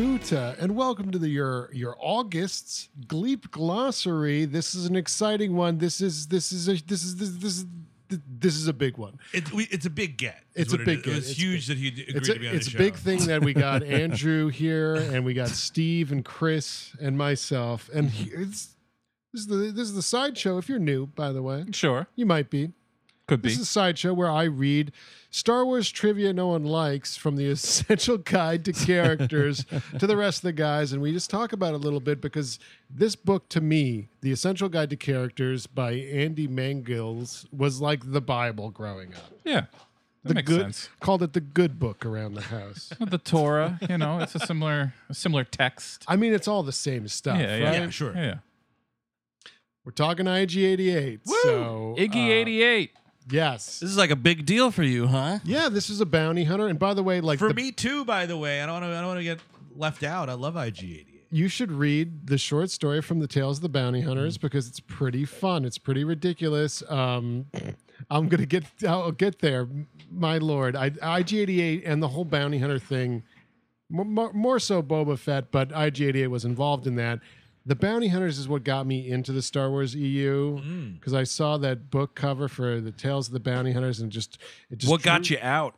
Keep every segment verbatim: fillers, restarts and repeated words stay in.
Gute, and welcome to the, your your August's Gleep Glossary. This is an exciting one. This is this is a, this is this, this is this is a big one. It, we, it's a big get. It's a big it, get. It was It's huge big. that he agreed It's a, to be on it's the a show. big thing that we got Andrew here, and we got Steve and Chris and myself, and he, it's this is the this is the sideshow. If you're new, by the way, Sure. you might be. Could be. This is a sideshow where I read Star Wars trivia no one likes, from the essential guide to characters to the rest of the guys, and we just talk about it a little bit because this book, to me, The Essential Guide to Characters by Andy Mangels, was like the Bible growing up. Yeah. That The makes good, sense. Called it the good book around the house. With the Torah, you know, it's a similar a similar text. I mean, it's all the same stuff, yeah, yeah, right? Yeah, sure. Yeah. We're talking I G eighty-eight. So, Iggy uh, eighty-eight. yes. This is like a big deal for you, huh? Yeah, this is a bounty hunter. And by the way, like For the, me too, by the way. I don't want to. I don't want to get left out. I love I G eighty-eight. you should read the short story from the Tales of the Bounty Hunters because it's pretty fun. It's pretty ridiculous. Um, I'm gonna get. I'll get there. My lord, I, I G eighty-eight and the whole bounty hunter thing. More, more so Boba Fett, but I G eighty-eight was involved in that. The Bounty Hunters is what got me into the Star Wars E U because I saw that book cover for the Tales of the Bounty Hunters and just it just What got drew- you out?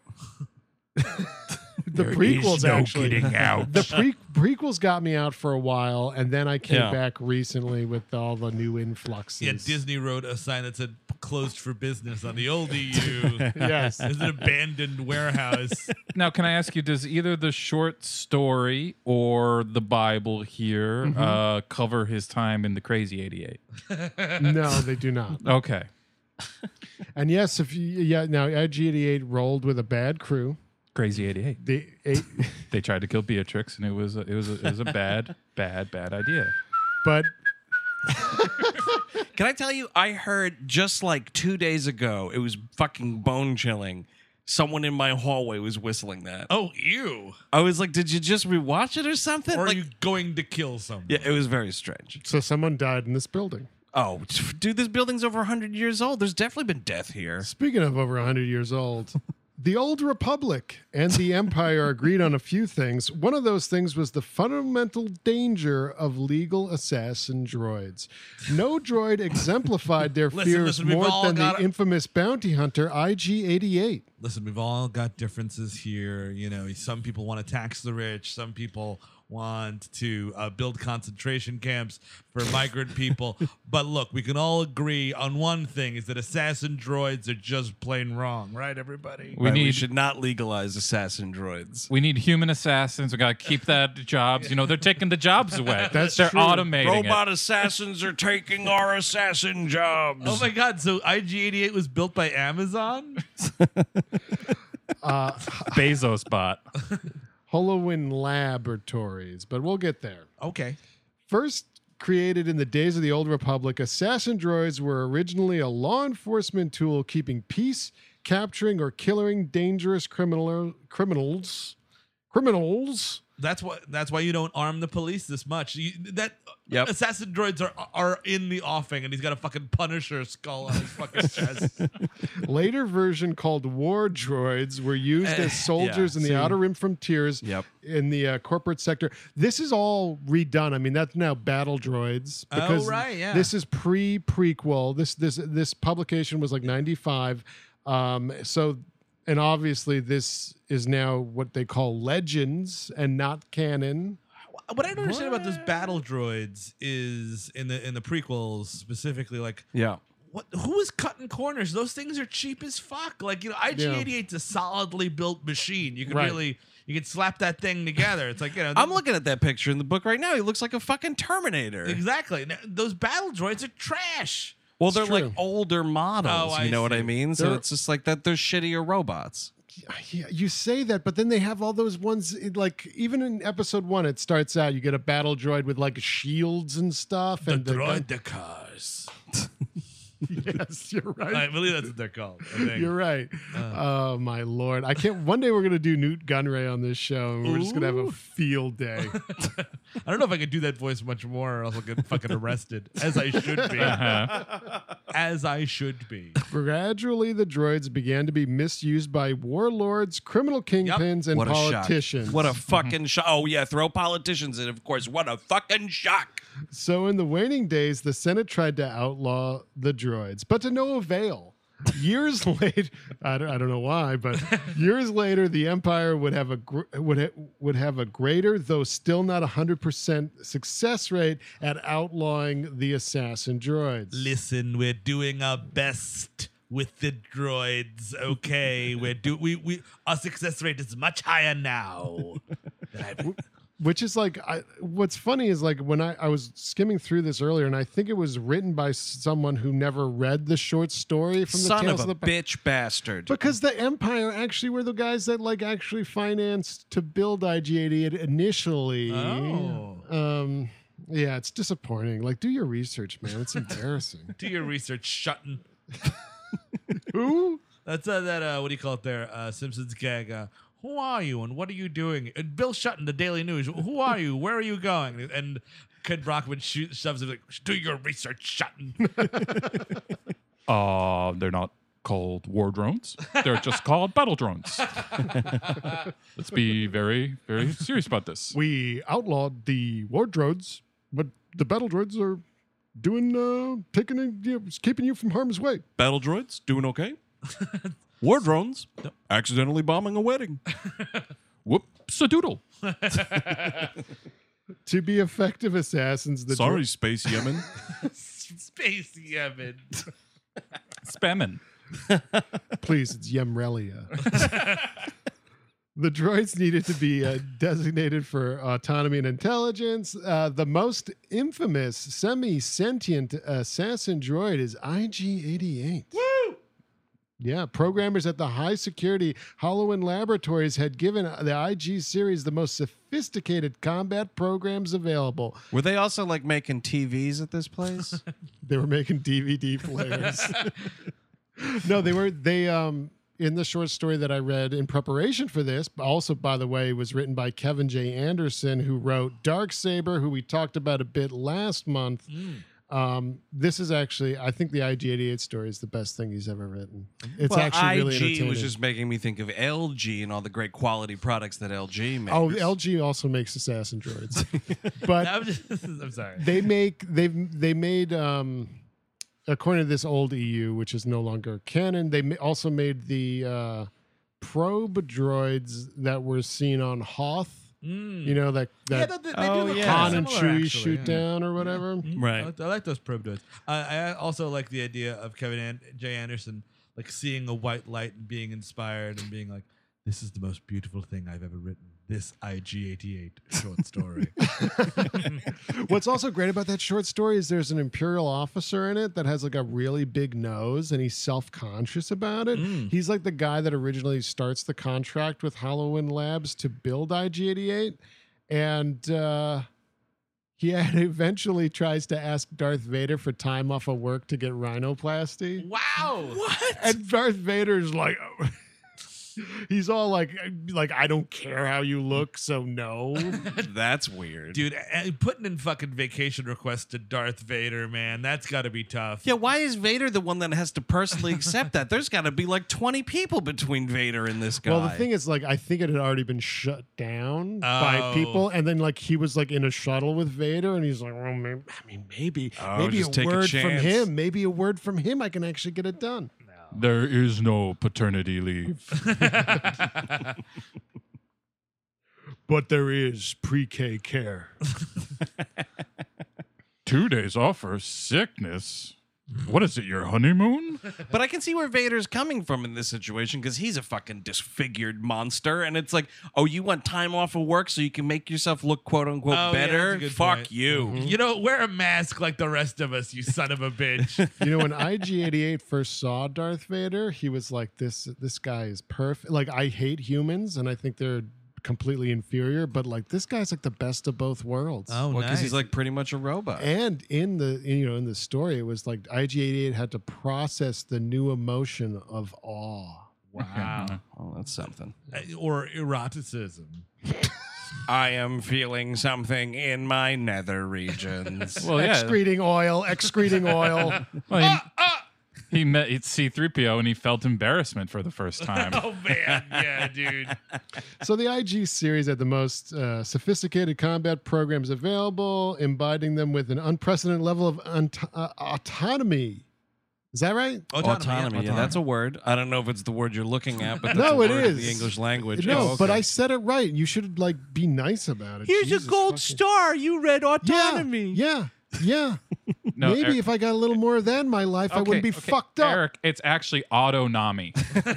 the prequels actually. out. The pre- prequels got me out for a while, and then I came Yeah. back recently with all the new influxes. Yeah, Disney wrote a sign that said "closed for business" on the old E U. Yes. It's an abandoned warehouse. Now, can I ask you, does either the short story or the Bible here uh, cover his time in the Crazy eighty-eight? No, they do not. Okay. And yes, if you yeah, now I G eighty-eight rolled with a bad crew. Crazy eighty-eight. They eight, They tried to kill Beatrix, and it was a, it was a, it was a bad, bad, bad idea. but Can I tell you, I heard just like two days ago, it was fucking bone chilling. Someone in my hallway was whistling that. Oh, ew! I was like, did you just rewatch it or something? Or are Like, you going to kill someone? yeah, it was very strange. so someone died in this building. Oh, dude, this building's over one hundred years old. There's definitely been death here. Speaking of over one hundred years old, the Old Republic and the Empire agreed on a few things. One of those things was the fundamental danger of legal assassin droids. No droid exemplified their Listen, fears listen, we've more all than the got it. infamous bounty hunter I G eighty-eight. Listen, we've all got differences here. You know, some people want to tax the rich. Some people want to uh, build concentration camps for migrant people. But look, we can all agree on one thing: is that assassin droids are just plain wrong, right? Everybody. We Right, we need should not legalize assassin droids. we need human assassins. We got to keep that jobs. You know, they're taking the jobs away. That's they're true. automating Robot assassins are taking our assassin jobs. Oh my God! So I G eighty-eight was built by Amazon. Uh, it. Bezos bot. HoloWin Laboratories, but we'll get there. Okay. First created in the days of the Old Republic, assassin droids were originally a law enforcement tool keeping peace, capturing or killing dangerous criminal criminals. Criminals. That's why. That's why you don't arm the police this much. You, that Yep. assassin droids are are in the offing, and he's got a fucking Punisher skull on his fucking chest. Later version called war droids were used Eh, as soldiers yeah, in the see. Outer Rim frontiers Yep. in the uh, corporate sector. This is all redone. I mean, that's now battle droids. Oh, Because right, yeah. This is pre prequel. This this this publication was like ninety-five. Um, so and obviously this is now what they call legends and not canon. What I don't understand about those battle droids is in the in the prequels specifically, like Yeah. what who is cutting corners? Those things are cheap as fuck. Like, you know, I G eighty-eight's a solidly built machine. You can Right. really you can slap that thing together. It's like, you know, I'm looking at that picture in the book right now. He looks like a fucking Terminator. exactly. Now, those battle droids are trash. Well, It's they're true. like older models. Oh, I you know what see. I mean? So They're- it's just like that. They're shittier robots. Yeah, you say that, but then they have all those ones. it- Like even in episode one, it starts out you get a battle droid with like shields and stuff, The and the- droidicars. yes, you're right. I believe that's what they're called. I think. You're right. Oh my lord! I can't. One day we're gonna do Newt Gunray on this show, and we're just gonna have a Ooh. field day. I don't know if I can do that voice much more, or else I'll get fucking arrested, as I should be. Uh-huh. as I should be. Gradually, the droids began to be misused by warlords, criminal kingpins, and What a politicians. shock. What a fucking shock. Oh, yeah, throw politicians in, of course. What a fucking shock. So in the waning days, the Senate tried to outlaw the droids, but to no avail. Years later, I don't, I don't know why, but years later, the Empire would have a gr- would ha- would have a greater, though still not a hundred percent success rate at outlawing the assassin droids. Listen, we're doing our best with the droids. Okay, we're do we we our success rate is much higher now. than I've- Which is like, I, what's funny is like when I, I was skimming through this earlier, and I think it was written by someone who never read the short story from the Son Tales of a of the bitch bastard. Because the Empire actually were the guys that like actually financed to build I G eighty-eight initially. Oh. Um, yeah, it's disappointing. Like, do your research, man. It's embarrassing. Do your research, Shutton. Who? That's uh, that. Uh, what do you call it there? Uh, Simpsons gag. Uh, Who are you and what are you doing? And Bill Shutton, the Daily News. Who are you? Where are you going? And Ken Brockman shoot, shoves him like, do your research, Shutton. Uh, they're not called war drones. They're just called battle drones. Let's be very, very serious about this. We outlawed the war droids, but the battle droids are doing, uh, taking, it, you know, keeping you from harm's way. Battle droids, doing okay? War drones, accidentally bombing a wedding. Whoops a doodle. To be effective assassins, the Sorry, dro- Space Yemen. Space Yemen. Spammin'. please, it's Yemrelia. The droids needed to be uh, designated for autonomy and intelligence. Uh, the most infamous semi-sentient assassin droid is I G eighty-eight. Woo! Yeah, programmers at the high security Halloween Laboratories had given the I G series the most sophisticated combat programs available. Were they also like making T Vs at this place? They were making D V D players. No, they were they um in the short story that I read in preparation for this, also by the way, was written by Kevin J. Anderson, who wrote Darksaber, who we talked about a bit last month. Mm. Um, this is actually, I think the I G eighty-eight story is the best thing he's ever written. It's well, actually really I G entertaining. was just making me think of L G and all the great quality products that L G makes. Oh, L G also makes assassin droids, but I'm, just, I'm sorry. they make they they made um, according to this old E U, which is no longer canon. They ma- also made the uh, probe droids that were seen on Hoth. Mm. You know that yeah, that they, they Oh, do look yeah. Han kinda and similar, Chewie actually, shoot yeah. down or whatever. Mhm. Right. I like, I like those probe droids. I, I also like the idea of Kevin An- J. Anderson like seeing a white light and being inspired and being like, "This is the most beautiful thing I've ever written." This I G eighty-eight short story. What's also great about that short story is there's an Imperial officer in it that has like a really big nose and he's self-conscious about it. Mm. He's like the guy that originally starts the contract with Halloween Labs to build I G eighty-eight. And uh, he had eventually tries to ask Darth Vader for time off of work to get rhinoplasty. Wow. What? And Darth Vader's like, he's all like, like I don't care how you look, so no. That's weird. Dude, uh, putting in fucking vacation requests to Darth Vader, man, that's got to be tough. Yeah, why is Vader the one that has to personally accept that? There's got to be like twenty people between Vader and this guy. Well, the thing is, like, I think it had already been shut down by Oh. people, and then like he was like in a shuttle with Vader, and he's like, "Well, maybe, I mean, maybe, Oh, maybe a just take a word from chance. him, maybe a word from him, I can actually get it done." There is no paternity leave. But there is pre-K care. Two days off for sickness. What is it, your honeymoon? But I can see where Vader's coming from in this situation because he's a fucking disfigured monster. And it's like, oh, you want time off of work so you can make yourself look quote unquote Oh, yeah, better? that's a good Fuck point. you. You know, wear a mask like the rest of us, you son of a bitch. You know, when I G eighty-eight first saw Darth Vader, he was like, "This, this guy is perfect." Like, I hate humans, and I think they're completely inferior, but like this guy's like the best of both worlds. Oh, Well, because nice. he's like pretty much a robot. And in the you know in the story, it was like I G eighty-eight had to process the new emotion of awe. wow. Oh, that's something. Uh, or eroticism. I am feeling something in my nether regions. Well, yeah. Excreting oil, excreting oil. Well, he, He met C three P O and he felt embarrassment for the first time. Oh man, yeah, dude. So the I G series had the most uh, sophisticated combat programs available, embodying them with an unprecedented level of unt- uh, autonomy. Is that right? Autonomy. Yeah, that's a word. I don't know if it's the word you're looking at, but that's No, a it word in is. the English language. No, Oh, okay. but I said it right. You should like be nice about it. Here's Jesus a gold fucking- star. You read Yeah, autonomy. yeah, yeah. No, Maybe Eric- if I got a little more of that in my life, I Okay, wouldn't be okay, fucked up. Eric, it's actually autonomy.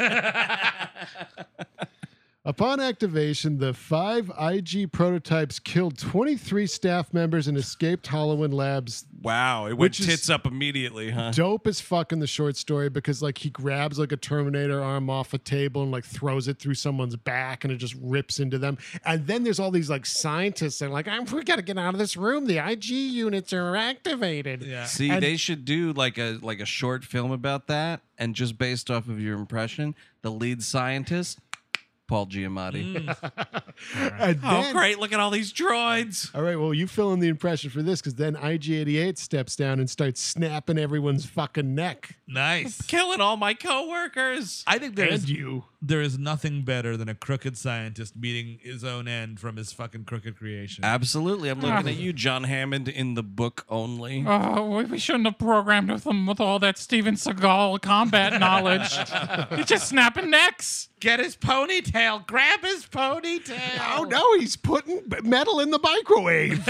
Upon activation, the five I G prototypes killed twenty-three staff members and escaped Halloween Labs. Wow, it went Which is- tits up immediately, huh? Dope as fuck in the short story because like he grabs like a Terminator arm off a table and like throws it through someone's back and it just rips into them. And then there's all these like scientists and like, I'm, we got to get out of this room. The I G units are activated. Yeah. See, And- they should do like a like a short film about that, and just based off of your impression, the lead scientist, Paul Giamatti. And Oh, then- great! Look at all these droids. All right, well, you fill in the impression for this because then I G eighty-eight steps down and starts snapping everyone's fucking neck. Nice. Killing all my coworkers. I think there And is you. there is nothing better than a crooked scientist meeting his own end from his fucking crooked creation. Absolutely, I'm looking at you, John Hammond, in the book only. Oh, we- we shouldn't have programmed with him with all that Steven Seagal combat knowledge. He's just snapping necks. Get his ponytail. Grab his ponytail. Oh, no, he's putting metal in the microwave.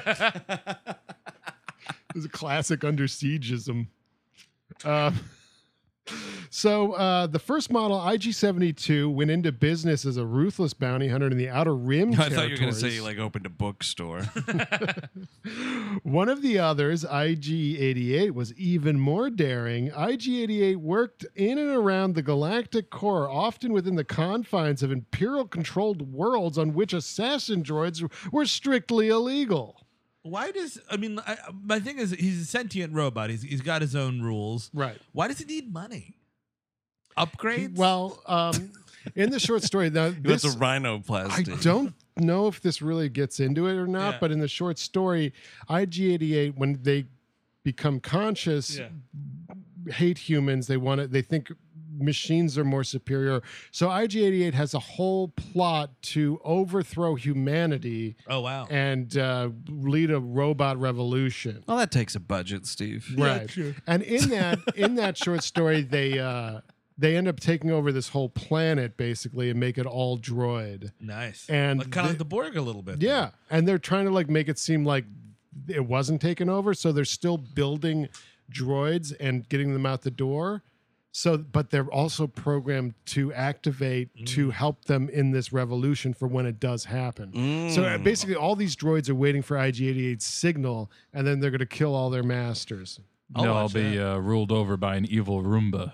It was a classic Under Siegeism. Uh, so uh, the first model, I G seventy-two, went into business as a ruthless bounty hunter in the Outer Rim I thought you were going to say territories. you like opened a bookstore. One of the others, I G eighty-eight, was even more daring. I G eighty-eight worked in and around the galactic core, often within the confines of Imperial-controlled worlds on which assassin droids were strictly illegal. Why does I mean? I, my thing is, he's a sentient robot. He's he's got his own rules. Right. Why does he need money? Upgrades? Well, um, in the short story, now That's this, a rhinoplasty. I don't know if this really gets into it or not, Yeah. but in the short story, I G eighty-eight, when they become conscious, Yeah. hate humans. They want it. They think machines are more superior. So I G eighty-eight has a whole plot to overthrow humanity Oh wow. and uh, lead a robot revolution. Well, that takes a budget, Steve. Right. And in that in that short story, they uh, they end up taking over this whole planet basically and make it all droid. Nice. And like, kind of the- like the Borg a little bit. Yeah, and they're trying to like make it seem like it wasn't taken over, so they're still building droids and getting them out the door. So, but they're also programmed to activate to help them in this revolution for when it does happen. So uh, basically, all these droids are waiting for I G eighty-eight's signal, and then they're going to kill all their masters. I'll They'll all watch be uh, ruled over by an evil Roomba.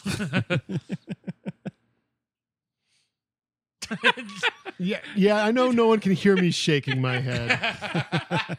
Yeah, yeah, I know no one can hear me shaking my head.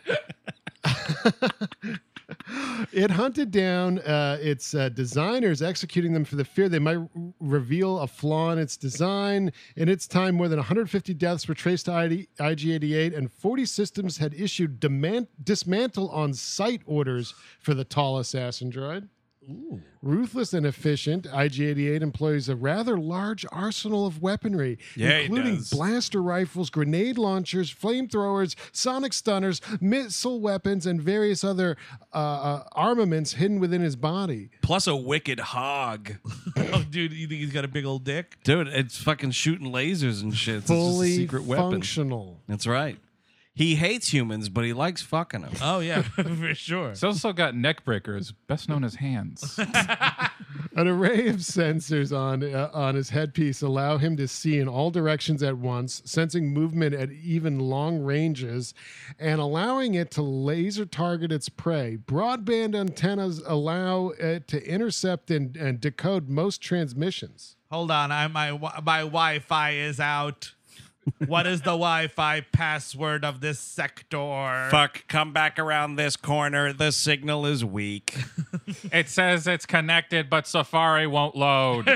It hunted down uh, its uh, designers, executing them for the fear they might r- reveal a flaw in its design. In its time, more than one hundred fifty deaths were traced to I G eighty-eight, and forty systems had issued demand- dismantle on site orders for the tall assassin droid. Ruthless and efficient, I G eighty-eight employs a rather large arsenal of weaponry, Yeah, it including does. blaster rifles, grenade launchers, flamethrowers, sonic stunners, missile weapons, and various other uh, uh, armaments hidden within his body. Plus a wicked hog. Oh, dude, you think he's got a big old dick? Dude, it's fucking shooting lasers and shit. It's just a Fully secret weapon. functional. That's right. He hates humans, but he likes fucking them. Oh yeah, for sure. It's also got neck breakers, best known as hands. An array of sensors on uh, on his headpiece allow him to see in all directions at once, sensing movement at even long ranges, and allowing it to laser target its prey. Broadband antennas allow it to intercept and, and decode most transmissions. Hold on, I my wi- my Wi-Fi is out. What is the Wi-Fi password of this sector? Fuck, come back around this corner. The signal is weak. It says it's connected, but Safari won't load.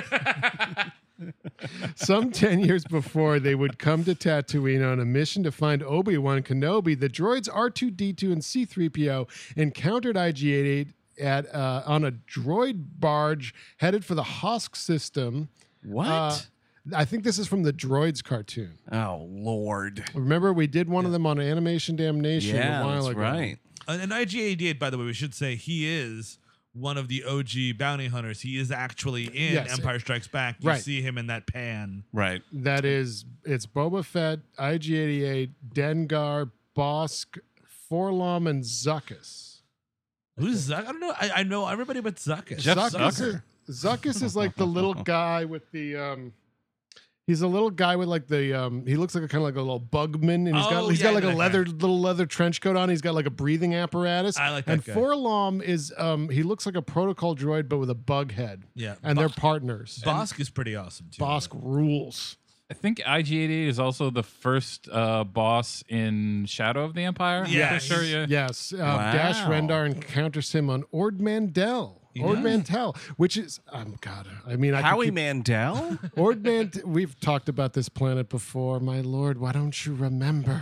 Some ten years before they would come to Tatooine on a mission to find Obi-Wan Kenobi, the droids R two D two and C three P O encountered I G eighty-eight at uh, on a droid barge headed for the Hosk system. What? Uh, I think this is from the Droids cartoon. Oh Lord. Remember, we did one of them on Animation Damnation Yeah, a while that's ago. right. Uh, And I G eighty-eight, by the way, we should say he is one of the O G bounty hunters. He is actually in Yes. Empire Strikes Back. You Right. see him in that pan. Right. That is, it's Boba Fett, I G eighty-eight, Dengar, Bosk, Forlom, and Zuckus. Who's Zuck? I don't know. I, I know everybody but Zuckus. Jeff Zuckus Zucker. is, Zuckus is like the little guy with the um he's a little guy with like the um he looks like a kind of like a little bugman, and he's Oh, got he's yeah, got like I a know that leather little leather trench coat on. He's got like a breathing apparatus. I like that and guy. Forlom is um he looks like a protocol droid but with a bug head. Yeah. And Bo- they're partners. Bosk is pretty awesome too. Bosk rules. I think I G eighty-eight is also the first uh, boss in Shadow of the Empire. Yeah, For sure. he's- Yeah. Yes, uh, Wow. Dash Rendar encounters him on Ord Mantell. Ord does? Mantell, which is um, God. I mean, I could Howie keep- Mandel? Ord Mant. We've talked about this planet before, my lord. Why don't you remember?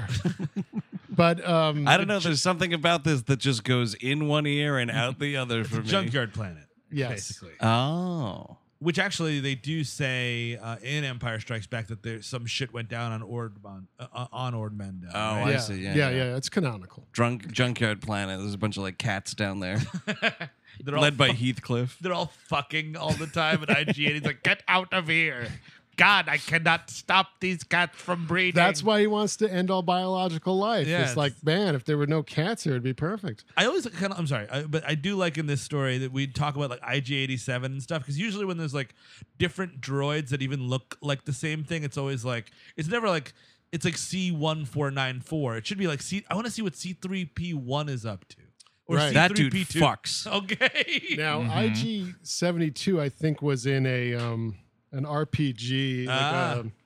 But um, I don't know. There's something about this that just goes in one ear and out the other for me. Junkyard Planet. Yes. Basically. Oh. Which actually they do say uh, in Empire Strikes Back that there some shit went down on Ordman uh, on Ordman. Oh, I yeah, see. Yeah, yeah, yeah. yeah, It's canonical. Drunk Junkyard Planet. There's a bunch of like cats down there, They're all led by fu- Heathcliff. They're all fucking all the time, and I G eighty's like, get out of here. God, I cannot stop these cats from breeding. That's why he wants to end all biological life. Yeah, it's it's- like, man, if there were no cats here, it'd be perfect. I always kind of, I'm sorry, I, but I do like in this story that we talk about like I G eighty-seven and stuff, because usually when there's like different droids that even look like the same thing, it's always like, it's never like, it's like C one four nine four. It should be like C, I want to see what C three P one is up to. Or Right. That dude C three P two. fucks. Okay. Now, I G seventy-two, I think, was in a um an R P G. Like Ah. a,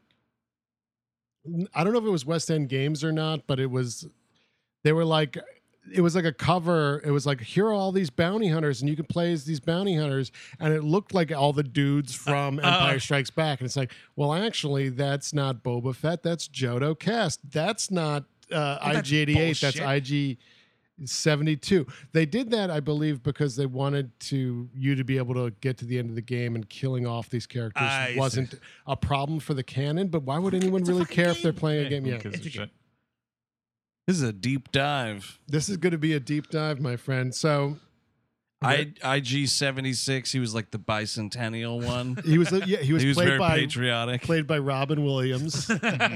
I don't know if it was West End Games or not, but it was. They were like, it was like a cover. It was like, here are all these bounty hunters, and you can play as these bounty hunters, and it looked like all the dudes from Uh, Empire uh. Strikes Back, and it's like, well, actually, that's not Boba Fett. That's Jodo Cast. That's not uh, that's I G eighty-eight. That's bullshit. I G seventy-two. They did that, I believe, because they wanted to you to be able to get to the end of the game, and killing off these characters I see. wasn't a problem for the canon. But why would anyone It's a really fucking care if they're game. playing a Yeah, game? Yeah, Because It's of a shit. This is a deep dive. this is going to be a deep dive, my friend. So I IG seventy-six. He was like the bicentennial one. he was, yeah, he was, he was played very by patriotic. played by Robin Williams.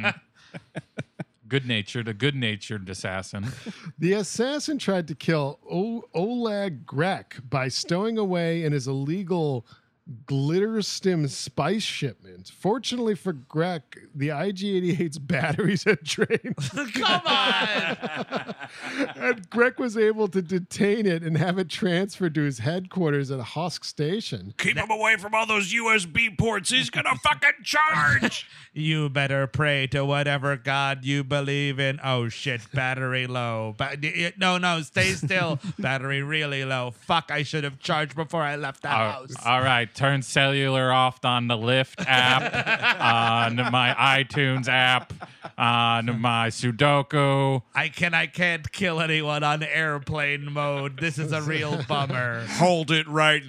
Good natured, a good natured assassin. The assassin tried to kill o- Oleg Grek by stowing away in his illegal glitter stim spice shipment. Fortunately for Grek, the I G eighty-eight's batteries had drained. Come on. And Grek was able to detain it and have it transferred to his headquarters at Hosk Station. Keep him away from all those U S B ports. He's gonna fucking charge. You better pray to whatever God you believe in. Oh shit, battery low. Ba- y- no, no, stay still. Battery really low. Fuck, I should have charged before I left the All- house. all right, turn cellular off on the Lyft app, on my iTunes app, on my Sudoku. I can I can't kill anyone on airplane mode. This is a real bummer. Hold it right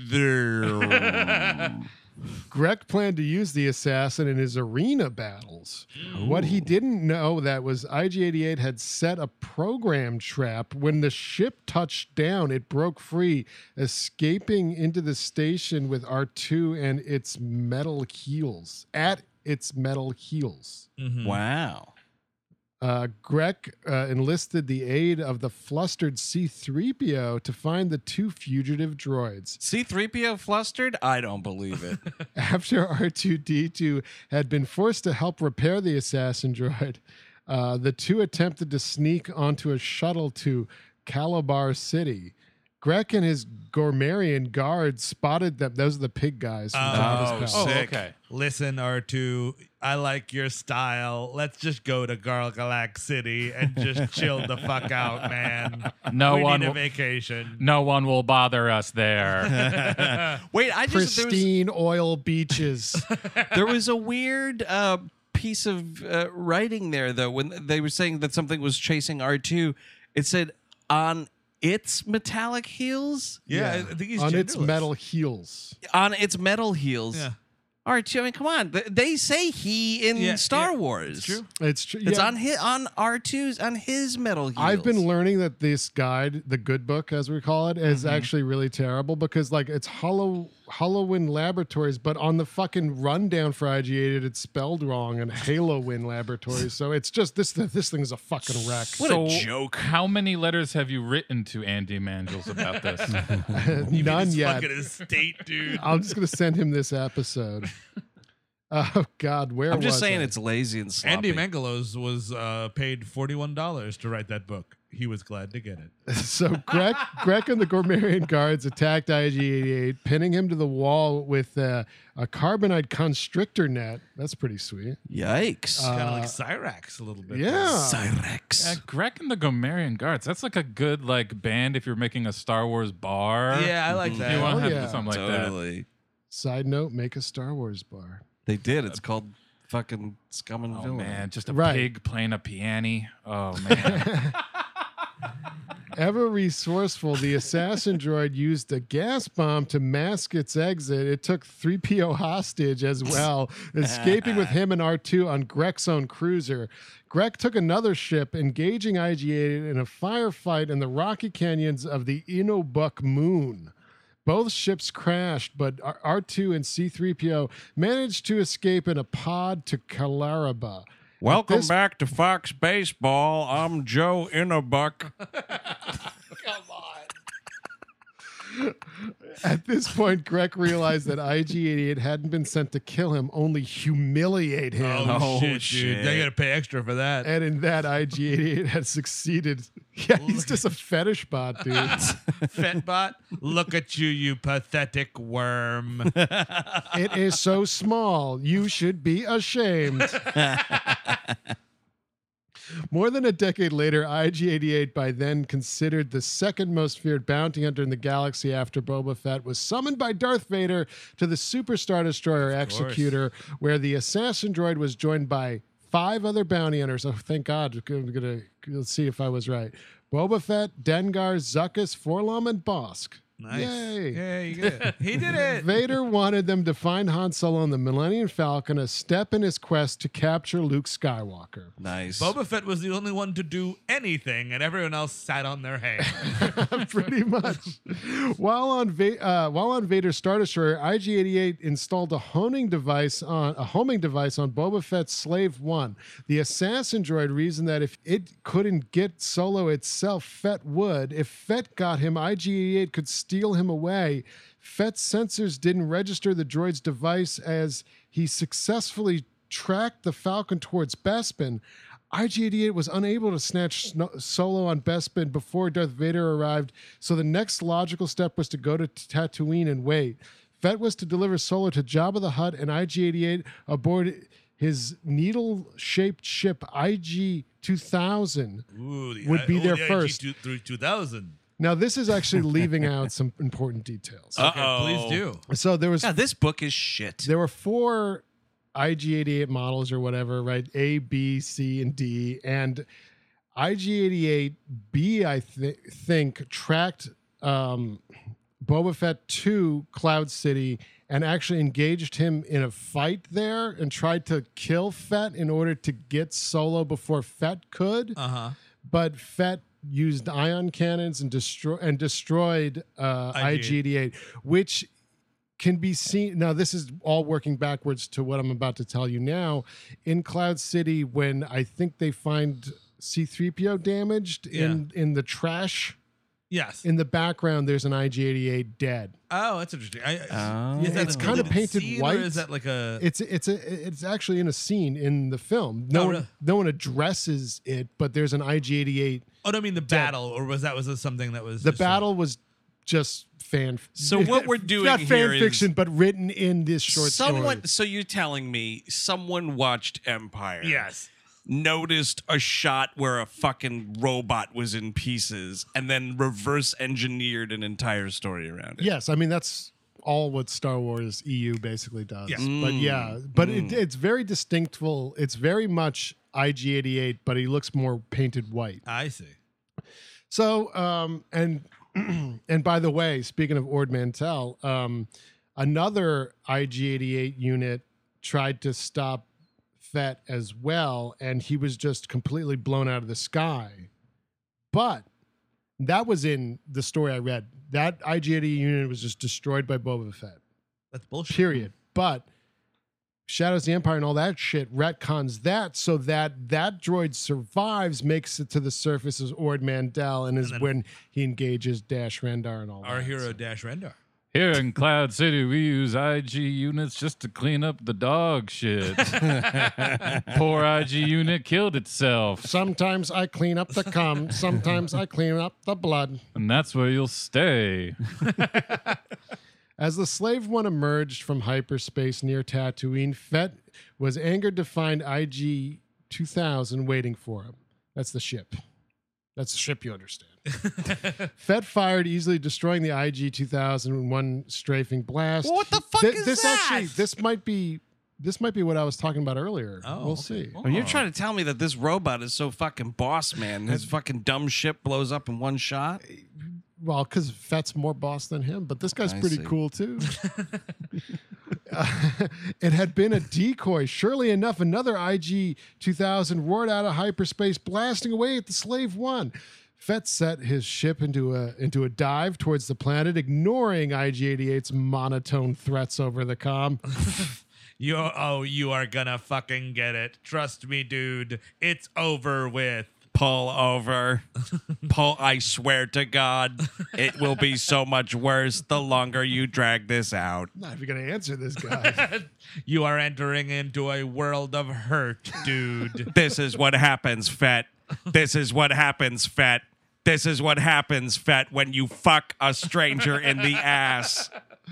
there. Grek planned to use the assassin in his arena battles. What he didn't know that was I G eighty-eight had set a program trap. When the ship touched down, it broke free, escaping into the station with R two and its metal heels. At its metal heels. Wow. Uh, Grek uh, enlisted the aid of the flustered C three P O to find the two fugitive droids. C three P O flustered? I don't believe it. After R two D two had been forced to help repair the assassin droid, uh, the two attempted to sneak onto a shuttle to Calabar City. Grek and his Gormarian guards spotted them. Those are the pig guys. From Jabba's Oh, Palace. Oh, sick. okay. Listen, R two, I like your style. Let's just go to Gargalax City and just chill the fuck out, man. No we one need a will- vacation. No one will bother us there. Wait, I just there was, Pristine oil beaches. there was a weird uh, piece of uh, writing there though when they were saying that something was chasing R two. It said on its metallic heels, Yeah, I I think he's on its genderless. metal heels. on its metal heels. Yeah, R two, I mean, come on. Th- They say he in Yeah, Star yeah, Wars. it's true. It's true. It's yeah. on his, on R two's on his metal heels. I've been learning that this guide, the good book as we call it, is Mm-hmm. actually really terrible because like it's Hollow Halloween Laboratories, but on the fucking rundown for I G eighty-eight it's spelled wrong and Halloween Laboratories. So it's just this this thing is a fucking wreck. What So, a joke. How many letters have you written to Andy Mangels about this? None His yet. fucking estate, dude. I'm just gonna send him this episode. Oh God, where I'm just was saying I? it's lazy and sloppy. Andy Mangalos was uh, paid forty-one dollars to write that book. He was glad to get it. So Greg, Greg and the Gormarian guards attacked I G eighty-eight, pinning him to the wall with uh, a carbonite constrictor net. That's pretty sweet. Yikes. Uh, Kind of like Cyrax a little bit. Yeah. Cyrex. Uh, Greg and the Gomerian Guards. That's like a good like band if you're making a Star Wars bar. Yeah, I like You that. want to Oh, have yeah. something like that. Totally. Side note: make a Star Wars bar. They did. It's called fucking Scum and Oh Villainy. man, just a Right. pig playing a piano. Oh man. Ever resourceful, the assassin droid used a gas bomb to mask its exit. It took three P O hostage as well, escaping with him and R two on Grek's own cruiser. Grek took another ship, engaging I G eighty-eight in a firefight in the rocky canyons of the Inobuk Moon. Both ships crashed, but R two and C three P O managed to escape in a pod to Kalaraba. Welcome this- back to Fox Baseball. I'm Joe Innerbuck. At this point, Greg realized that I G eighty-eight hadn't been sent to kill him, only humiliate him. Oh, Oh, shit, dude. shit. They got to pay extra for that. And in that, I G eighty-eight had succeeded. Yeah, he's just a fetish bot, dude. Fetbot, look at you, you pathetic worm. It is so small. You should be ashamed. More than a decade later, I G eighty-eight, by then considered the second most feared bounty hunter in the galaxy after Boba Fett, was summoned by Darth Vader to the Super Star Destroyer Executor, where the assassin droid was joined by five other bounty hunters. Oh, thank God. I'm gonna, let's see if I was right. Boba Fett, Dengar, Zuckuss, Forlom, and Bosk. Nice. Yay. Yeah, you get it. He did it. Vader wanted them to find Han Solo on the Millennium Falcon, a step in his quest to capture Luke Skywalker. Nice. Boba Fett was the only one to do anything, and everyone else sat on their hands. Pretty much. While on Va- uh, while on Vader's Star Destroyer, I G eighty-eight installed a homing device on a homing device on Boba Fett's Slave One. The assassin droid reasoned that if it couldn't get Solo itself, Fett would. If Fett got him, I G eighty-eight could steal him away. Fett's sensors didn't register the droid's device as he successfully tracked the Falcon towards Bespin. I G eighty-eight was unable to snatch Sno- Solo on Bespin before Darth Vader arrived, so the next logical step was to go to Tatooine and wait. Fett was to deliver Solo to Jabba the Hutt, and I G eighty-eight aboard his needle-shaped ship I G two thousand. Ooh, the, Would be oh, there the first. I G through two thousand. Now, this is actually leaving out some important details. Okay, Uh-oh. please do. So there was God, this book is shit. there were four I G eighty-eight models or whatever, right? A, B, C, and D. And I G eighty-eight B, I th- think, tracked um, Boba Fett to Cloud City and actually engaged him in a fight there and tried to kill Fett in order to get Solo before Fett could. Uh huh. But Fett used ion cannons and destroy and destroyed uh, I G eighty-eight, which can be seen. Now, this is all working backwards to what I'm about to tell you now. In Cloud City, when I think they find C three P O damaged in in the trash, Yes. in the background, there's an I G eighty-eight dead. Oh, that's interesting. I, Oh. is that It's a kinda deleted painted scene, white. Or is that like a? It's it's a it's actually in a scene in the film. No Oh, one really? no one addresses it, but there's an I G eighty-eight. oh, no, I mean the battle, or was that was this something that was The just a- battle was just fan. So what we're doing not here fan is- fiction, but written in this short Someone. story. So you're telling me someone watched Empire? Yes. Noticed a shot where a fucking robot was in pieces and then reverse engineered an entire story around it. Yes, I mean that's all what Star Wars E U basically does. Yes. But yeah, but it, it's very distinctful. It's very much I G eighty-eight, but he looks more painted white. I see. So, um, and and by the way, speaking of Ord Mantell, um, another I G eighty-eight unit tried to stop Fett as well, and he was just completely blown out of the sky. But that was in the story I read. That I G eighty-eight unit was just destroyed by Boba Fett. That's bullshit. Period. But Shadows of the Empire and all that shit retcons that so that that droid survives, makes it to the surface as Ord Mantell, and is And then- when he engages Dash Rendar and all Our that. hero Dash Rendar. Here in Cloud City, we use I G units just to clean up the dog shit. Poor I G unit killed itself, Sometimes I clean up the cum, sometimes I clean up the blood. and that's where you'll stay. As the Slave One emerged from hyperspace near Tatooine, Fett was angered to find I G two thousand waiting for him. That's the ship. That's the ship, you understand. Fett fired, easily destroying the I G two thousand in one strafing blast. What the fuck Th- is this that? Actually, this might be this might be what I was talking about earlier. Oh, we'll okay. see. Well, you're trying to tell me that this robot is so fucking boss, man. His fucking dumb ship blows up in one shot. Well, because Fett's more boss than him, but this guy's I pretty see. cool too. Uh, it had been a decoy. Surely enough, another I G two thousand roared out of hyperspace, blasting away at the Slave One. Fett set his ship into a into a dive towards the planet, ignoring I G eighty-eight's monotone threats over the comm. You oh, you are gonna fucking get it. Trust me, dude. It's over with. Pull over. Pull, I swear to God, it will be so much worse the longer you drag this out. Not if you're gonna answer this guy. You are entering into a world of hurt, dude. This is what happens, Fett. This is what happens, Fett. This is what happens, Fett, when you fuck a stranger in the ass.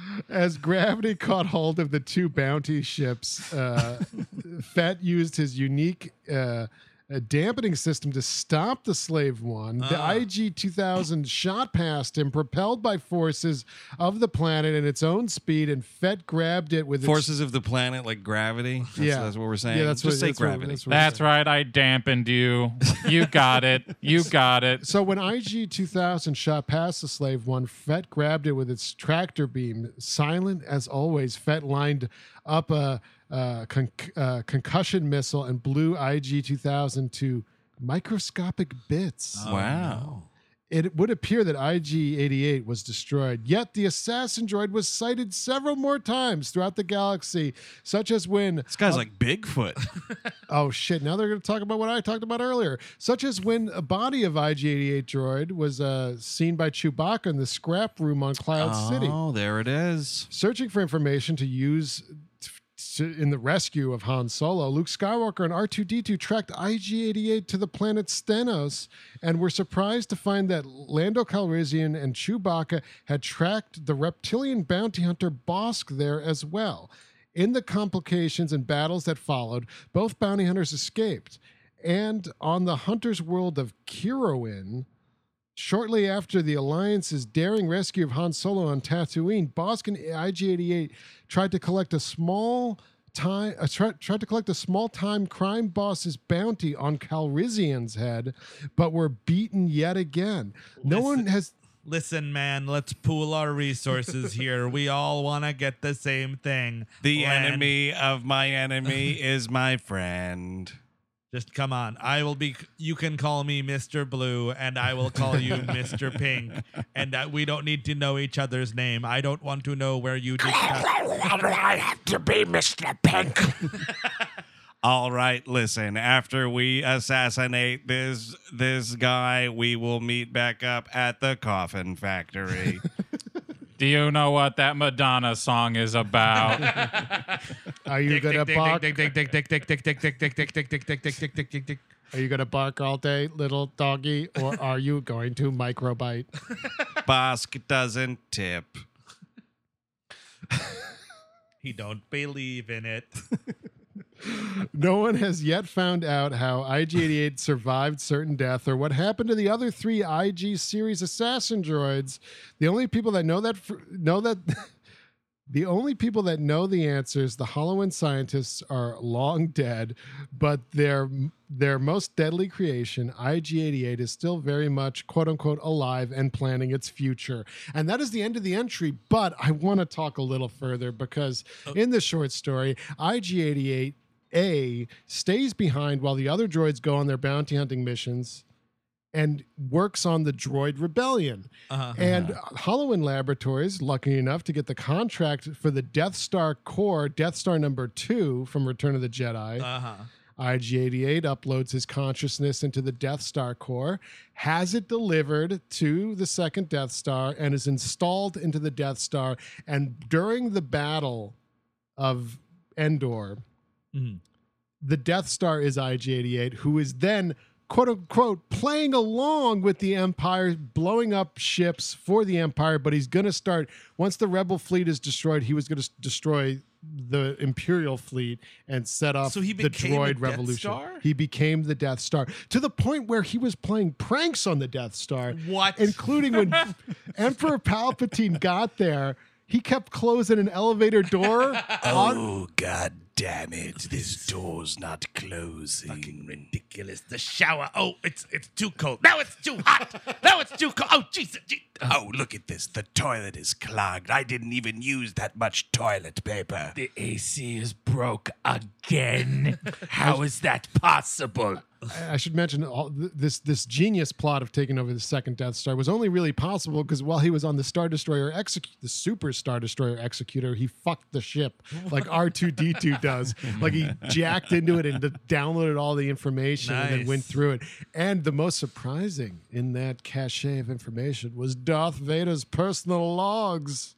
As gravity caught hold of the two bounty ships, uh, Fett used his unique uh, a dampening system to stop the Slave One. The I G two thousand shot past him, propelled by forces of the planet and its own speed, and Fett grabbed it with Forces of the planet, like gravity. That's, Yeah. that's what we're saying. Yeah, that's Just what- say that's what- gravity. that's what- That's right. I dampened you. You got it. You got it. So when I G two thousand shot past the Slave One, Fett grabbed it with its tractor beam. Silent as always, Fett lined up a, a con- uh, concussion missile and blew I G two thousand to microscopic bits. Wow. It would appear that I G eighty-eight was destroyed, yet the assassin droid was sighted several more times throughout the galaxy, such as when This guy's like Bigfoot. oh shit, now they're going to talk about what I talked about earlier, such as when a body of I G eighty-eight droid was uh, seen by Chewbacca in the scrap room on Cloud City. Oh, there it is. Searching for information to use t- t- in the rescue of Han Solo, Luke Skywalker and R two D two tracked I G eighty-eight to the planet Stenos and were surprised to find that Lando Calrissian and Chewbacca had tracked the reptilian bounty hunter Bosk there as well. In the complications and battles that followed, both bounty hunters escaped. And on the hunter's world of Kiroin, shortly after the Alliance's daring rescue of Han Solo on Tatooine, Bosk and I G eighty-eight tried to collect a small time uh, try, tried to collect a small time crime boss's bounty on Calrissian's head, but were beaten yet again. No Listen- one has Listen, man, let's pool our resources here. We all want to get the same thing. The Land. enemy of my enemy is my friend. Just come on. I will be. You can call me Mister Blue, and I will call you Mister Pink. And uh, we don't need to know each other's name. I don't want to know where you discuss. Why do I have to be Mister Pink? All right, listen. After we assassinate this this guy, we will meet back up at the coffin factory. Do you know what that Madonna song is about? are you gonna bark? Dick, dick, dick, dick, dick, dick, dick, dick, dick, dick, dick, dick, dick, dick, dick, dick, dick, dick. Are you gonna bark all day, little doggy, or are you going to microbite? Bosk doesn't tip. He don't believe in it. No one has yet found out how I G eighty-eight survived certain death or what happened to the other three I G series assassin droids. The only people that know that for, know that The only people that know the answers, the HoloWin scientists, are long dead, but their their most deadly creation, I G eighty-eight, is still very much quote unquote alive and planning its future. And that is the end of the entry. But I want to talk a little further because in the short story, I G eighty-eight A stays behind while the other droids go on their bounty hunting missions and works on the droid rebellion. Uh-huh. And HoloWin Laboratories, lucky enough to get the contract for the Death Star core, Death Star number two from Return of the Jedi. Uh-huh. I G eighty-eight uploads his consciousness into the Death Star core, has it delivered to the second Death Star, and is installed into the Death Star. And during the battle of Endor, Mhm. the Death Star is I G eighty-eight, who is then quote unquote playing along with the Empire, blowing up ships for the Empire, but he's going to start, once the Rebel fleet is destroyed, he was going to destroy the Imperial fleet and set up So he the became a droid Death revolution. Star? He became the Death Star to the point where he was playing pranks on the Death Star. What? Including when Emperor Palpatine got there, he kept closing an elevator door. on, Oh, god damn it. This door's not closing. Fucking ridiculous. The shower. Oh, it's it's too cold. Now it's too hot. Now it's too cold. Oh, Jesus. Je- Oh, look at this. The toilet is clogged. I didn't even use that much toilet paper. The A C is broke again. How is that possible? I should mention all th- this this genius plot of taking over the second Death Star was only really possible because while he was on the Star Destroyer execute the Super Star Destroyer executor, he fucked the ship like R two D two does. Like he jacked into it and d- downloaded all the information and then Nice. went through it. And the most surprising in that cache of information was Darth Vader's personal logs.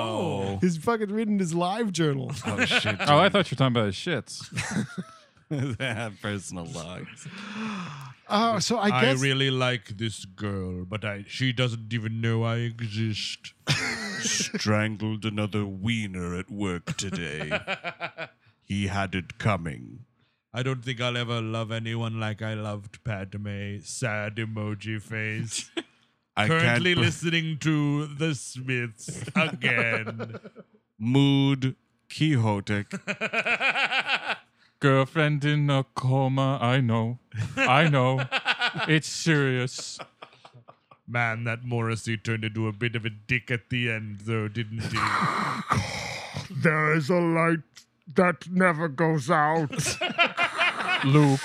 Oh. He's fucking reading his live journal. Oh shit! Oh, I thought you were talking about his shits. They have personal logs. Oh, so I I guess really like this girl, but I she doesn't even know I exist. Strangled another wiener at work today. He had it coming. I don't think I'll ever love anyone like I loved Padme. Sad emoji face. I Currently can't. listening to The Smiths again. Mood quixotic. Girlfriend in a coma. I know. I know. It's serious. Man, that Morrissey turned into a bit of a dick at the end, though, didn't he? there is a light that never goes out. Luke.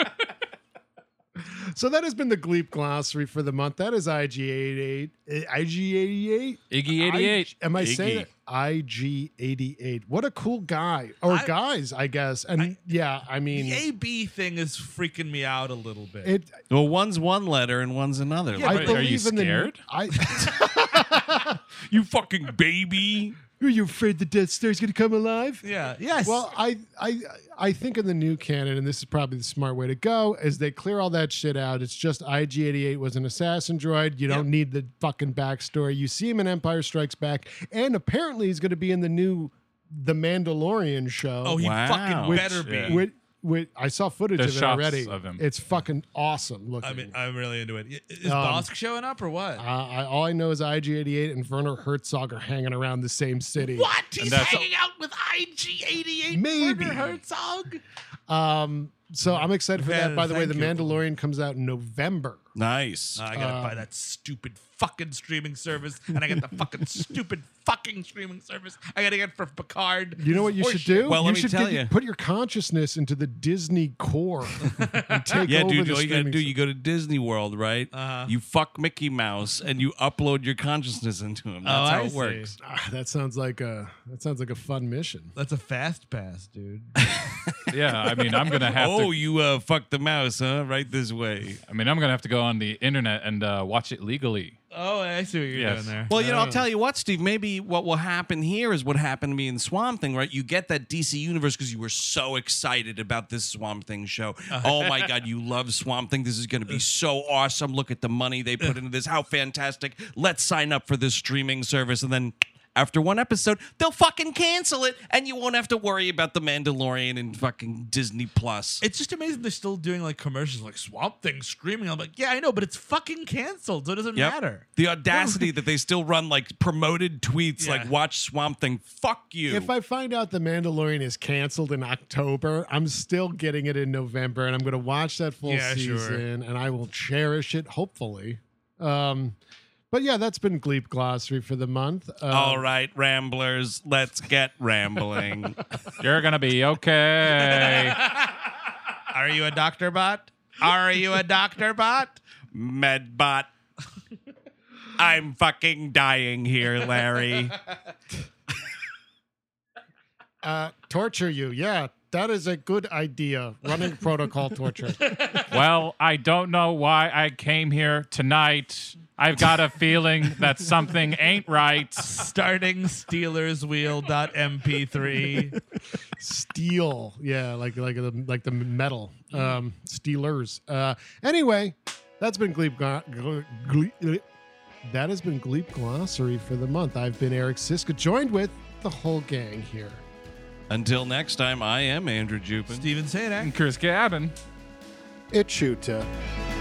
So that has been the Gleep glossary for the month. That is I G eighty-eight. I G eighty-eight? Iggy eighty-eight. I, am I Iggy. saying it? I G eighty-eight. What a cool guy. Or I- guys, I guess. And yeah, I mean, The A B thing is freaking me out a little bit. it. Well, one's one letter and one's another. Yeah, I Wait, are you believe in the. scared? I. You fucking baby. Are you afraid the Death Star's going to come alive? yeah, yes. Well, I, I, I think in the new canon, and this is probably the smart way to go, is they clear all that shit out. It's just I G eighty-eight was an assassin droid. You don't Yep. need the fucking backstory. You see him in Empire Strikes Back, and apparently he's going to be in the new The Mandalorian show. oh, he Wow. fucking Which- better be. yeah. With, with, I saw footage The of it shots already. of him. It's fucking awesome looking. I mean, I'm really into it. Is Um, Bosk showing up or what? uh, I, all I know is I G eighty-eight and Werner Herzog are hanging around the same city. what? He's that's- hanging out with I G eighty-eight? Maybe. Werner Herzog? Um, so I'm excited for that. Well, By the way, The thank you. Mandalorian comes out in November. Nice. I gotta Um, buy that stupid fucking streaming service, and I got the fucking stupid fucking streaming service I gotta get for Picard. You know what you Or should shit. do? Well, you let me should tell get- you. put your consciousness into the Disney core and take Yeah, over dude. the All you gotta streaming do, s- you go to Disney World, right? Uh-huh. You fuck Mickey Mouse and you upload your consciousness into him. That's Oh, how I it see. works. Ah, that sounds like a that sounds like a fun mission. That's a fast pass, dude. Yeah, I mean, I'm gonna have Oh, to. you uh, fucked the mouse, huh? Right this way. I mean, I'm gonna have to go on the internet and uh, watch it legally. Oh, I see what you're Yes. doing there. Well, you know, I'll Oh. tell you what, Steve. Maybe what will happen here is what happened to me in Swamp Thing, right? You get that D C universe because you were so excited about this Swamp Thing show. Oh my God, you love Swamp Thing. This is going to be so awesome. Look at the money they put into this. How fantastic. Let's sign up for this streaming service. And then after one episode, they'll fucking cancel it, and you won't have to worry about the Mandalorian and fucking Disney Plus. It's just amazing they're still doing like commercials like Swamp Thing screaming. I'm like, yeah, I know, but it's fucking canceled, so it doesn't Yep. matter. The audacity that they still run like promoted tweets Yeah. like "Watch Swamp Thing." Fuck you. If I find out The Mandalorian is canceled in October, I'm still getting it in November, and I'm going to watch that full Yeah, sure. season, and I will cherish it, hopefully. Um, but yeah, that's been Gleep Glossary for the month. Uh, All right, ramblers, let's get rambling. You're gonna be okay. Are you a doctor bot? Are you a doctor bot? Medbot. I'm fucking dying here, Larry. Uh, torture you. Yeah, that is a good idea. Running protocol torture. Well, I don't know why I came here tonight. I've got a feeling that something ain't right. Starting Steelers wheel dot M P three. Steel. Yeah, like like the like the metal. Um, Steelers. Uh, anyway, that's been Gleep. Gl- Gleep that has been Gleep Glossary for the month. I've been Eric Siska, joined with the whole gang here. Until next time, I am Andrew Jupin. Steven Sadak. Chris Gavin. It's Shuta.